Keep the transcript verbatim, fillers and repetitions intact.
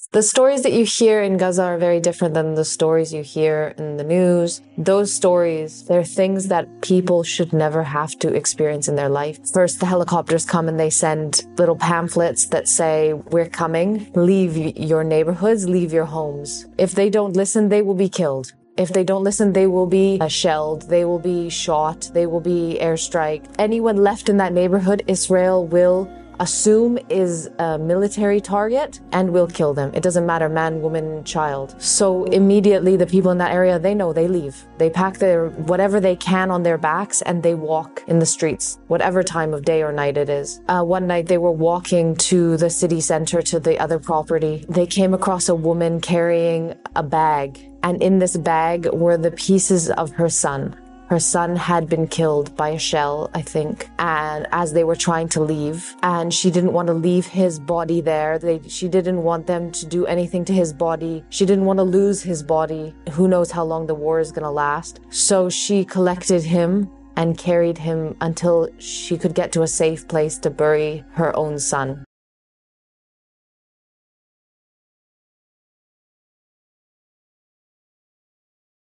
The stories that you hear in Gaza are very different than the stories you hear in the news. Those stories, they're things that people should never have to experience in their life. First, the helicopters come and they send little pamphlets that say, "We're coming, leave your neighborhoods, leave your homes." If they don't listen, they will be killed. If they don't listen, they will be shelled, they will be shot, they will be airstriked. Anyone left in that neighborhood, Israel will assume is a military target and will kill them. It doesn't matter, man, woman, child. So immediately the people in that area, they know, they leave. They pack their whatever they can on their backs and they walk in the streets, whatever time of day or night it is. Uh, one night they were walking to the city center, to the other property. They came across a woman carrying a bag, and in this bag were the pieces of her son. Her son had been killed by a shell, I think, and as they were trying to leave, and she didn't want to leave his body there. They, she didn't want them to do anything to his body. She didn't want to lose his body. Who knows how long the war is going to last. So she collected him and carried him until she could get to a safe place to bury her own son.